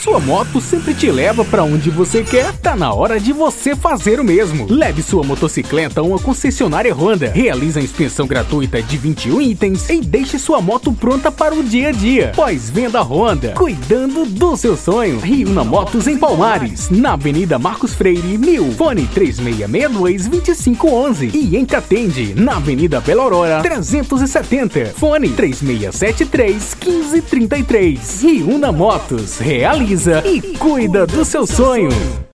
Sua moto sempre te leva para onde você quer? Tá na hora de você fazer o mesmo. Leve sua motocicleta a uma concessionária Honda, realize a inspeção gratuita de 21 itens e deixe sua moto pronta para o dia a dia. Pós-venda Honda, cuidando do seu sonho. Riuna Motos em Palmares, na Avenida Marcos Freire, 1000, fone 3662-2511. E em Catende, na Avenida Bela Aurora, 370, fone 3673-1533. Riuna Motos, realiza e cuida do seu sonho.